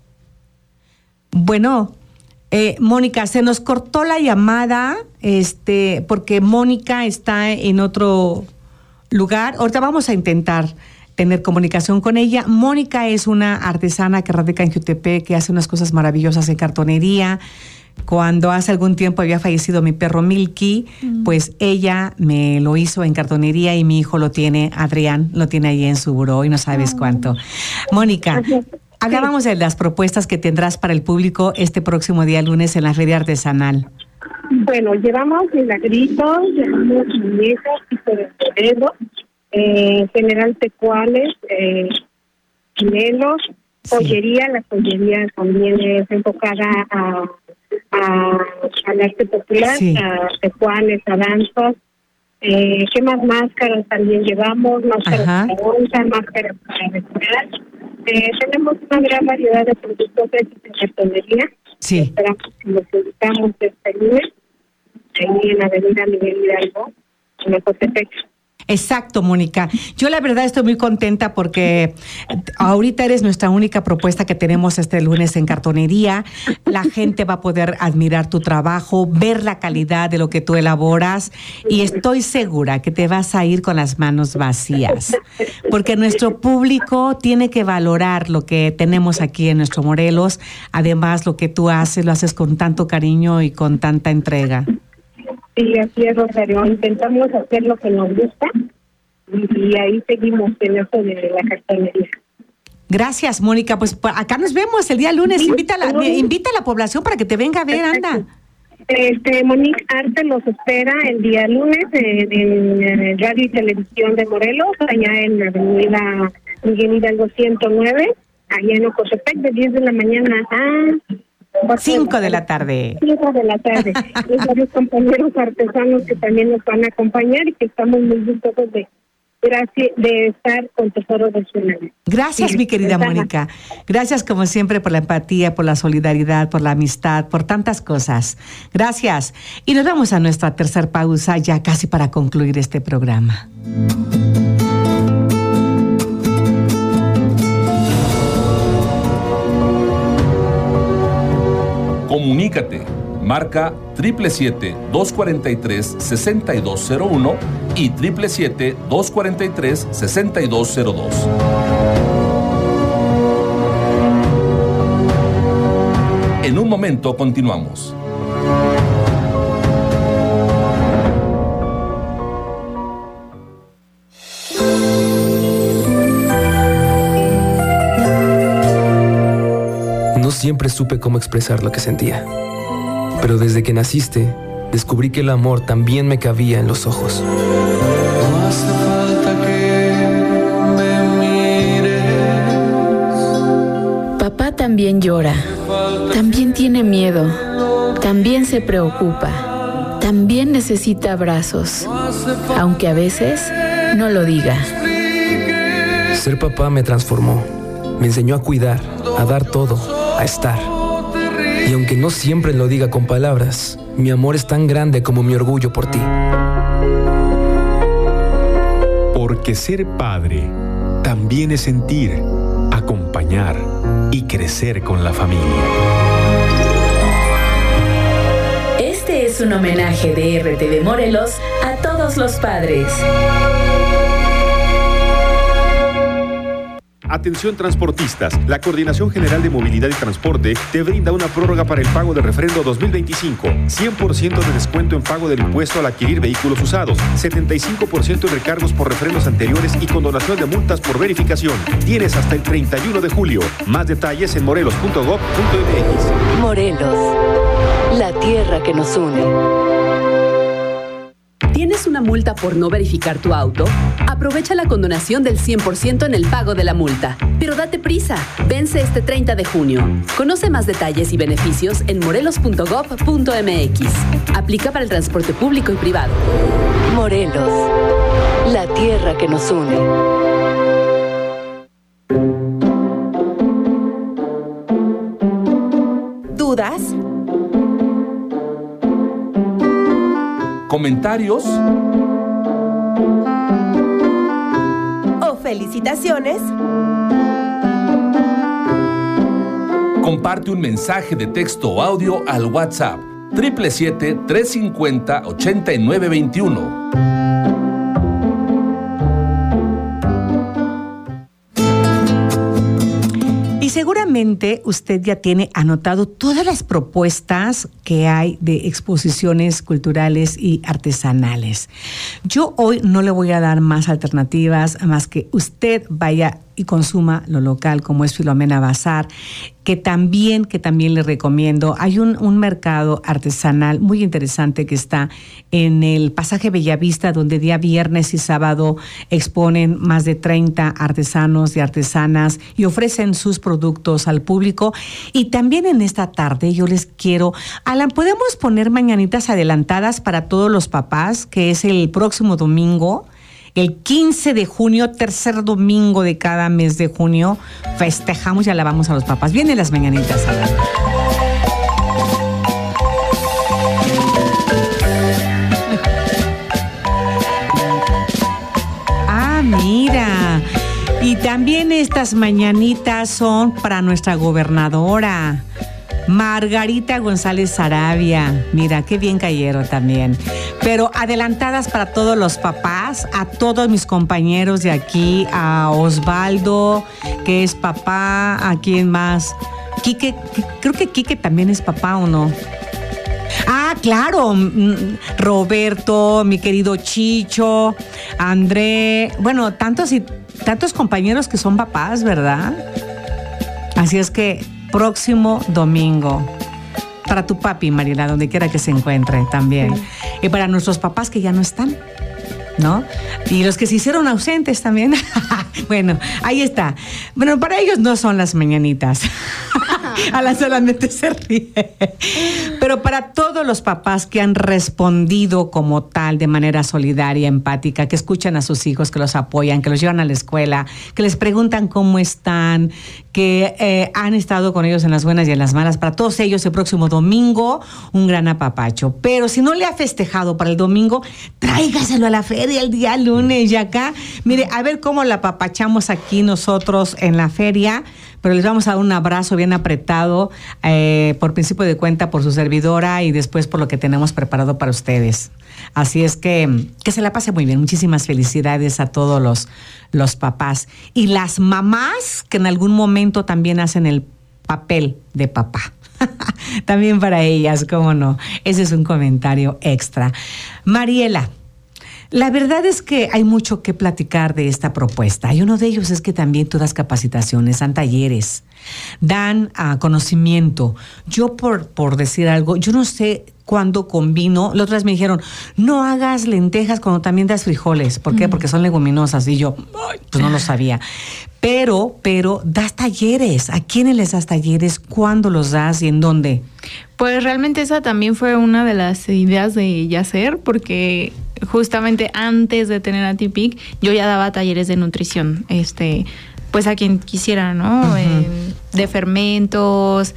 Bueno, Mónica, se nos cortó la llamada, porque Mónica está en otro lugar. Ahorita vamos a intentar tener comunicación con ella. Mónica es una artesana que radica en Jutepec, que hace unas cosas maravillosas en cartonería. Cuando hace algún tiempo había fallecido mi perro Milky, pues ella me lo hizo en cartonería y mi hijo lo tiene, Adrián, lo tiene ahí en su buró y no sabes cuánto. Mónica, hablábamos de las propuestas que tendrás para el público este próximo día lunes en la Feria Artesanal. Bueno, llevamos milagritos, llevamos muñecas, tipo de torero, general tecuales, chinelos, joyería. La joyería también es enfocada al arte popular, a tecuales, a danzas. ¿Qué más? Máscaras también llevamos, máscaras para bolsa, máscaras para respirar. Tenemos una gran variedad de productos hechos en cartonería. Sí. Esperamos que los publicamos este lunes, ahí en la avenida Miguel Hidalgo, en Ecotepec. Exacto, Mónica. Yo la verdad estoy muy contenta porque ahorita eres nuestra única propuesta que tenemos este lunes en cartonería. La gente va a poder admirar tu trabajo, ver la calidad de lo que tú elaboras y estoy segura que te vas a ir con las manos vacías, porque nuestro público tiene que valorar lo que tenemos aquí en nuestro Morelos. Además, lo que tú haces, lo haces con tanto cariño y con tanta entrega. Sí, así es, Rosario. Intentamos hacer lo que nos gusta y ahí seguimos en eso de la cartonería. Gracias, Mónica. Pues acá nos vemos el día lunes. Invita a la población para que te venga a ver, anda. Monique Arte los espera el día lunes en Radio y Televisión de Morelos, allá en la avenida Miguel Hidalgo 109, allá en Ecotepec, de 10 de la mañana a 5 de la tarde. 5 de la tarde. Hay varios compañeros artesanos que también nos van a acompañar y que estamos muy gustosos de estar con Tesoro de Tsunami. Gracias, mi querida Mónica. Gracias, como siempre, por la empatía, por la solidaridad, por la amistad, por tantas cosas. Gracias. Y nos vamos a nuestra tercera pausa, ya casi para concluir este programa. Comunícate. Marca 777-243-6201 y 777-243-6202. En un momento continuamos. No siempre supe cómo expresar lo que sentía. Pero desde que naciste, descubrí que el amor también me cabía en los ojos. No hace falta que me mires. Papá también llora, también tiene miedo, también se preocupa, también necesita abrazos, aunque a veces no lo diga. Ser papá me transformó, me enseñó a cuidar, a dar todo, a estar. Y aunque no siempre lo diga con palabras, mi amor es tan grande como mi orgullo por ti. Porque ser padre también es sentir, acompañar y crecer con la familia. Este es un homenaje de RTV Morelos a todos los padres. Atención transportistas, la Coordinación General de Movilidad y Transporte te brinda una prórroga para el pago del refrendo 2025, 100% de descuento en pago del impuesto al adquirir vehículos usados, 75% en recargos por refrendos anteriores y condonación de multas por verificación. Tienes hasta el 31 de julio. Más detalles en morelos.gov.mx. Morelos, la tierra que nos une. ¿Tienes una multa por no verificar tu auto? Aprovecha la condonación del 100% en el pago de la multa. Pero date prisa, vence este 30 de junio. Conoce más detalles y beneficios en morelos.gov.mx. Aplica para el transporte público y privado. Morelos, la tierra que nos une. ¿Dudas? ¿Comentarios? ¿O felicitaciones? Comparte un mensaje de texto o audio al WhatsApp 777-350-8921. Seguramente usted ya tiene anotado todas las propuestas que hay de exposiciones culturales y artesanales. Yo hoy no le voy a dar más alternativas, más que usted vaya y consuma lo local, como es Filomena Bazar, que también le recomiendo. Hay un mercado artesanal muy interesante que está en el Pasaje Bellavista, donde día viernes y sábado exponen más de 30 artesanos y artesanas y ofrecen sus productos al público. Y también en esta tarde yo les quiero, Alan, ¿podemos poner mañanitas adelantadas para todos los papás, que es el próximo domingo? El 15 de junio, tercer domingo de cada mes de junio, festejamos y alabamos a los papás. Vienen las mañanitas. Ah, mira. Y también estas mañanitas son para nuestra gobernadora, Margarita González Sarabia. Mira, qué bien cayeron también. Pero adelantadas para todos los papás, a todos mis compañeros de aquí, a Osvaldo, que es papá, ¿a quién más? Quique, creo que Quique también es papá, ¿o no? Ah, claro, Roberto, mi querido Chicho, André, bueno, tantos compañeros que son papás, ¿verdad? Así es que próximo domingo, para tu papi, Mariela, donde quiera que se encuentre también. Sí. Y para nuestros papás que ya no están, ¿no? Y los que se hicieron ausentes también. Bueno, ahí está. Bueno, para ellos no son las mañanitas. Alan solamente se ríe. Pero para todos los papás que han respondido como tal, de manera solidaria, empática, que escuchan a sus hijos, que los apoyan, que los llevan a la escuela, que les preguntan cómo están, que han estado con ellos en las buenas y en las malas, para todos ellos el próximo domingo, un gran apapacho. Pero si no le ha festejado para el domingo, tráigaselo a la feria el día lunes y acá. Mire, a ver cómo la apapachamos aquí nosotros en la feria, pero les vamos a dar un abrazo bien apretado, por principio de cuenta, por su servidora y después por lo que tenemos preparado para ustedes. Así es que se la pase muy bien. Muchísimas felicidades a todos los papás. Y las mamás que en algún momento también hacen el papel de papá. También para ellas, cómo no. Ese es un comentario extra. Mariela, la verdad es que hay mucho que platicar de esta propuesta. Y uno de ellos es que también tú das capacitaciones, dan talleres, dan conocimiento. Yo, por decir algo, yo no sé cuándo combino. Las otras me dijeron, no hagas lentejas cuando también das frijoles. ¿Por qué? Porque son leguminosas. Y yo, pues no lo sabía. Pero das talleres. ¿A quiénes les das talleres? ¿Cuándo los das y en dónde? Pues realmente esa también fue una de las ideas de Yacer, porque justamente antes de tener a Tipic, yo ya daba talleres de nutrición, pues a quien quisiera, ¿no? Uh-huh. De fermentos,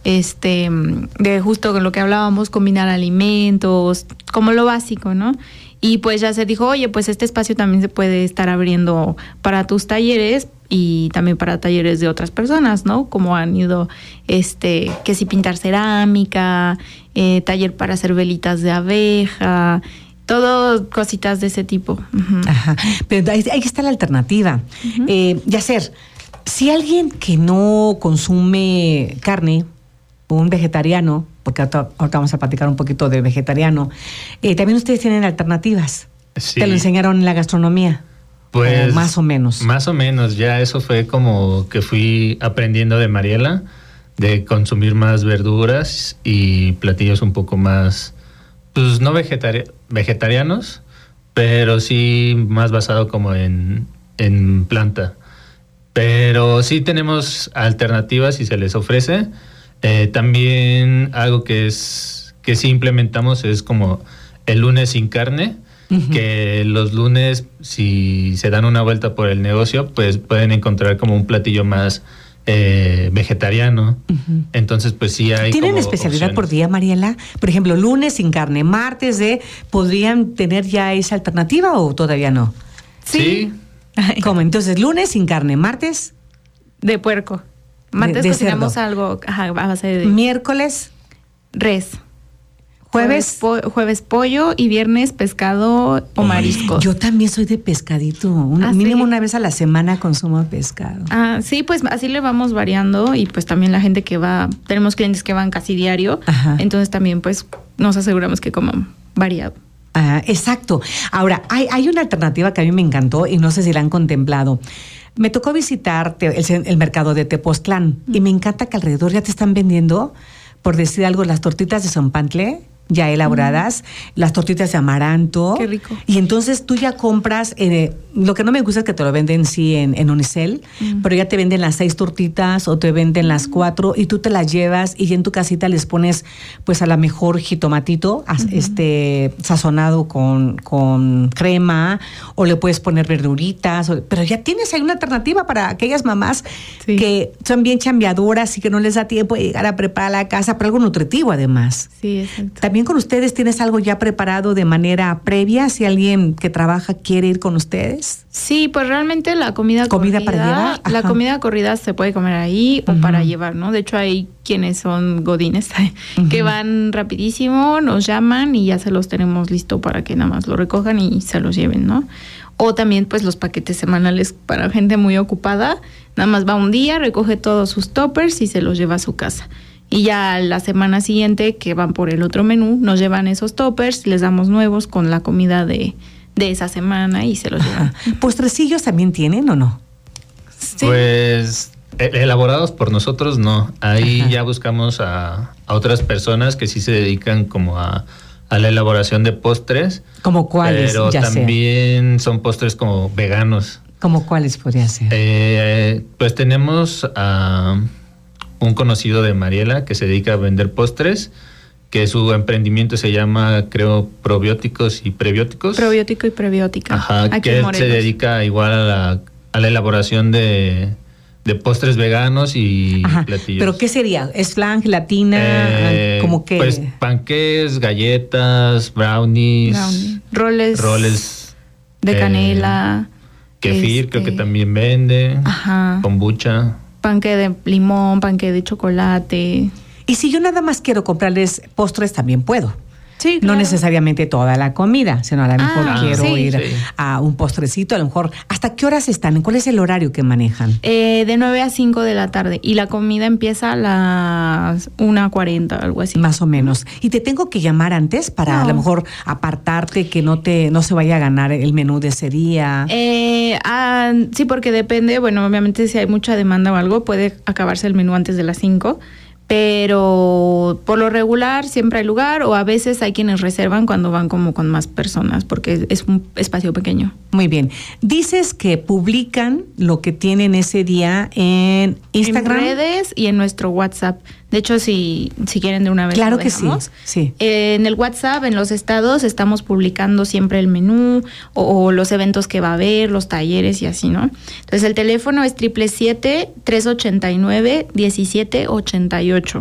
de justo con lo que hablábamos, combinar alimentos, como lo básico, ¿no? Y pues ya se dijo, oye, pues este espacio también se puede estar abriendo para tus talleres y también para talleres de otras personas, ¿no? Como han ido, que si pintar cerámica, taller para hacer velitas de abeja, todo cositas de ese tipo. Uh-huh. Ajá. Pero ahí está la alternativa. Uh-huh. Yacer, si alguien que no consume carne, un vegetariano, porque ahorita vamos a platicar un poquito de vegetariano, también ustedes tienen alternativas. Sí. ¿Te lo enseñaron en la gastronomía? Pues más o menos. Más o menos, ya eso fue como que fui aprendiendo de Mariela, de consumir más verduras y platillos un poco más, pues no vegetarianos, pero sí más basado como en planta. Pero sí tenemos alternativas si se les ofrece. También algo que sí implementamos es como el lunes sin carne, que los lunes, si se dan una vuelta por el negocio, pues pueden encontrar como un platillo más vegetariano. Entonces, pues sí hay. ¿Tienen como especialidad opciones por día, Mariela? Por ejemplo, lunes sin carne, martes ¿podrían tener ya esa alternativa o todavía no? Sí. ¿Cómo? Entonces, lunes sin carne, martes de puerco. Martes de cocinamos cerdo. algo a base de miércoles res. Jueves pollo y viernes pescado o mariscos. Yo también soy de pescadito. Mínimo una vez a la semana consumo pescado. Sí, pues así le vamos variando y pues también la gente que va, tenemos clientes que van casi diario, entonces también pues nos aseguramos que coman variado. Exacto. Ahora, hay una alternativa que a mí me encantó y no sé si la han contemplado. Me tocó visitar el mercado de Tepoztlán y me encanta que alrededor ya te están vendiendo, por decir algo, las tortitas de Zonpantle ya elaboradas, las tortitas de amaranto. Qué rico. Y entonces tú ya compras, lo que no me gusta es que te lo venden en Unicel, pero ya te venden las 6 tortitas o te venden las 4 y tú te las llevas y en tu casita les pones pues a la mejor jitomatito, sazonado con crema, o le puedes poner verduritas, pero ya tienes ahí una alternativa para aquellas mamás que son bien chambeadoras y que no les da tiempo de llegar a preparar la casa, pero algo nutritivo además. Sí, exacto. También con ustedes tienes algo ya preparado de manera previa, si alguien que trabaja quiere ir con ustedes. Sí, pues realmente la comida corrida, para llevar. La comida corrida se puede comer ahí o para llevar, ¿no? De hecho hay quienes son godines que van rapidísimo, nos llaman y ya se los tenemos listo para que nada más lo recojan y se los lleven, ¿no? O también pues los paquetes semanales para gente muy ocupada, nada más va un día, recoge todos sus toppers y se los lleva a su casa. Y ya la semana siguiente que van por el otro menú, nos llevan esos toppers, les damos nuevos con la comida de esa semana y se los llevan. ¿Postrecillos también tienen o no? Sí. Pues elaborados por nosotros no. Ahí ya buscamos a otras personas que sí se dedican como a la elaboración de postres. ¿Como cuáles? Pero ya también son postres como veganos. ¿Como cuáles podría ser? Pues tenemos a un conocido de Mariela que se dedica a vender postres, que su emprendimiento se llama, creo, Probióticos y Prebióticos. Probiótico y prebiótica. Ajá, que él se dedica igual a la elaboración de postres veganos y platillos. ¿Pero qué sería? ¿Es flan, gelatina? ¿Cómo que? Pues panqués, galletas, brownies. Roles de canela. Kefir, creo que también vende. Kombucha. Panque de limón, panque de chocolate. Y si yo nada más quiero comprarles postres, también puedo. Sí, claro. No necesariamente toda la comida, sino a lo mejor quiero ir a un postrecito, a lo mejor. ¿Hasta qué horas están? ¿Cuál es el horario que manejan? De 9 a 5 de la tarde. Y la comida empieza a las 1:40, algo así. Más o menos. ¿Y te tengo que llamar antes para a lo mejor apartarte que no se vaya a ganar el menú de ese día? Sí, porque depende. Bueno, obviamente si hay mucha demanda o algo, puede acabarse el menú antes de las 5. Pero por lo regular siempre hay lugar, o a veces hay quienes reservan cuando van como con más personas porque es un espacio pequeño. Muy bien. Dices que publican lo que tienen ese día en Instagram, en redes y en nuestro WhatsApp. De hecho, si quieren de una vez claro lo que dejamos. Sí. En el WhatsApp, en los estados, estamos publicando siempre el menú o los eventos que va a haber, los talleres y así, ¿no? Entonces, el teléfono es 777-389-1788.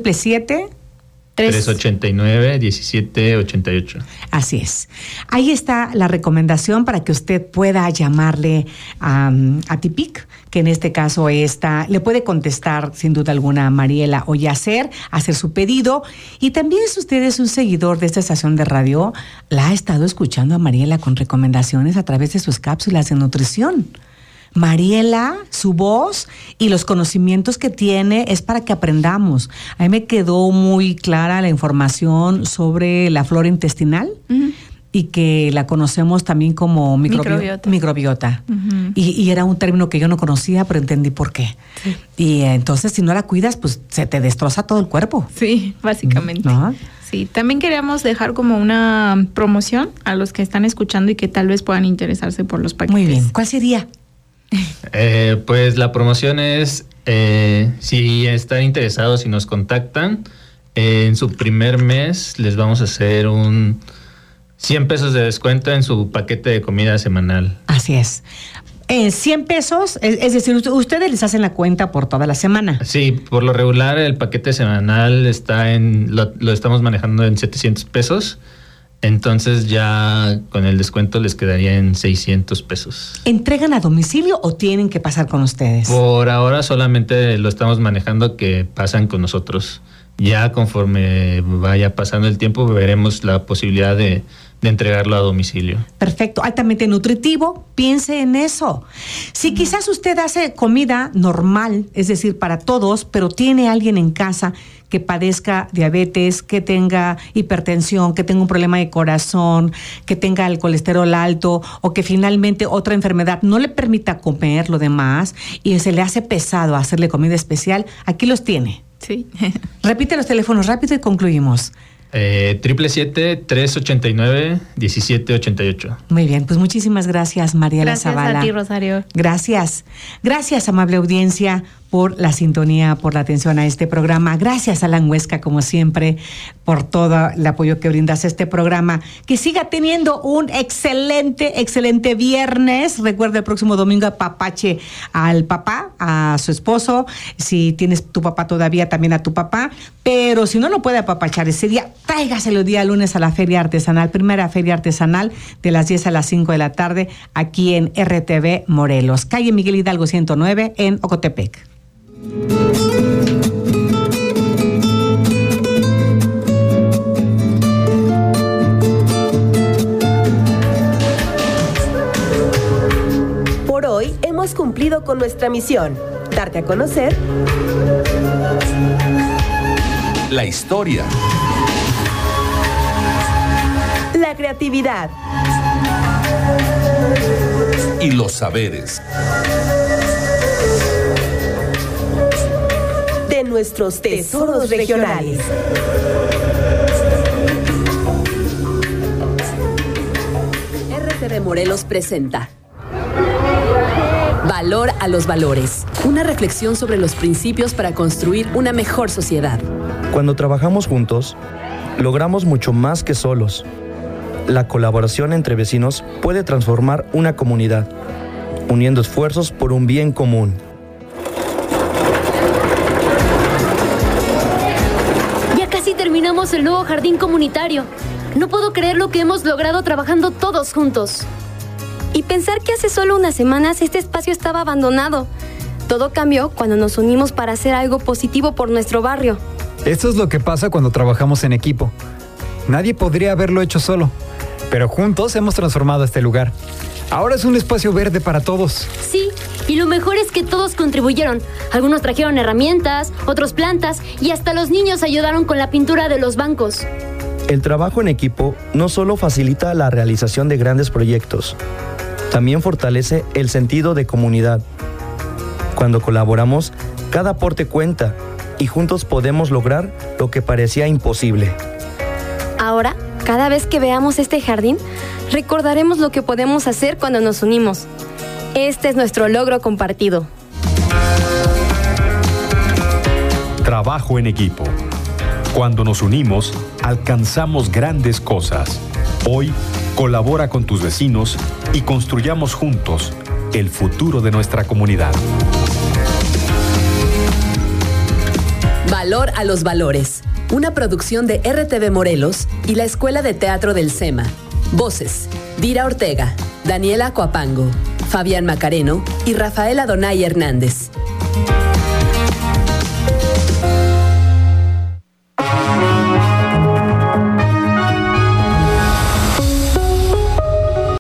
389-1788. Así es. Ahí está la recomendación para que usted pueda llamarle a Tipic, que en este caso le puede contestar sin duda alguna a Mariela o Yacer, hacer su pedido. Y también si usted es un seguidor de esta estación de radio, la ha estado escuchando a Mariela con recomendaciones a través de sus cápsulas de nutrición. Mariela, su voz y los conocimientos que tiene es para que aprendamos. A mí me quedó muy clara la información sobre la flora intestinal y que la conocemos también como microbiota. Y era un término que yo no conocía, pero entendí por qué. Y entonces si no la cuidas, pues se te destroza todo el cuerpo. Sí, básicamente. ¿No? Sí, también queríamos dejar como una promoción a los que están escuchando y que tal vez puedan interesarse por los paquetes. Muy bien. ¿Cuál sería? Pues la promoción es, si están interesados y nos contactan, en su primer mes les vamos a hacer un 100 pesos de descuento en su paquete de comida semanal. Así es. 100 pesos, es decir, ustedes les hacen la cuenta por toda la semana. Sí, por lo regular el paquete semanal está lo estamos manejando en 700 pesos. Entonces ya con el descuento les quedaría en 600 pesos. ¿Entregan a domicilio o tienen que pasar con ustedes? Por ahora solamente lo estamos manejando que pasan con nosotros. Ya conforme vaya pasando el tiempo veremos la posibilidad de entregarlo a domicilio. Perfecto, altamente nutritivo, piense en eso. Si quizás usted hace comida normal, es decir, para todos, pero tiene alguien en casa que padezca diabetes, que tenga hipertensión, que tenga un problema de corazón, que tenga el colesterol alto o que finalmente otra enfermedad no le permita comer lo demás y se le hace pesado hacerle comida especial, aquí los tiene. Sí. Repite los teléfonos rápido y concluimos. 777-389-1788. Muy bien, pues muchísimas gracias, Mariela Zavala. Gracias a ti, Rosario. Gracias. Gracias, amable audiencia, por la sintonía, por la atención a este programa. Gracias, Alan Huesca, como siempre, por todo el apoyo que brindas a este programa. Que siga teniendo un excelente viernes. Recuerda el próximo domingo apapache al papá, a su esposo. Si tienes tu papá todavía, también a tu papá. Pero si no lo puede apapachar ese día, tráigaselo el día lunes a la Feria Artesanal, primera Feria Artesanal de las 10 a las 5 de la tarde, aquí en RTV Morelos, calle Miguel Hidalgo 109 en Ocotepec. Por hoy hemos cumplido con nuestra misión, darte a conocer la historia, la creatividad y los saberes de nuestros tesoros regionales. RTV Morelos presenta Valor a los valores. Una reflexión sobre los principios para construir una mejor sociedad. Cuando trabajamos juntos, logramos mucho más que solos. La colaboración entre vecinos puede transformar una comunidad, uniendo esfuerzos por un bien común. Ya casi terminamos el nuevo jardín comunitario. No puedo creer lo que hemos logrado trabajando todos juntos. Y pensar que hace solo unas semanas este espacio estaba abandonado. Todo cambió cuando nos unimos para hacer algo positivo por nuestro barrio. Esto es lo que pasa cuando trabajamos en equipo. Nadie podría haberlo hecho solo, pero juntos hemos transformado este lugar. Ahora es un espacio verde para todos. Sí, y lo mejor es que todos contribuyeron. Algunos trajeron herramientas, otros plantas y hasta los niños ayudaron con la pintura de los bancos. El trabajo en equipo no solo facilita la realización de grandes proyectos, también fortalece el sentido de comunidad. Cuando colaboramos, cada aporte cuenta y juntos podemos lograr lo que parecía imposible. Ahora, cada vez que veamos este jardín, recordaremos lo que podemos hacer cuando nos unimos. Este es nuestro logro compartido. Trabajo en equipo. Cuando nos unimos, alcanzamos grandes cosas. Hoy, colabora con tus vecinos y construyamos juntos el futuro de nuestra comunidad. Valor a los valores. Una producción de RTV Morelos y la Escuela de Teatro del SEMA. Voces: Dira Ortega, Daniela Coapango, Fabián Macareno y Rafael Adonay Hernández.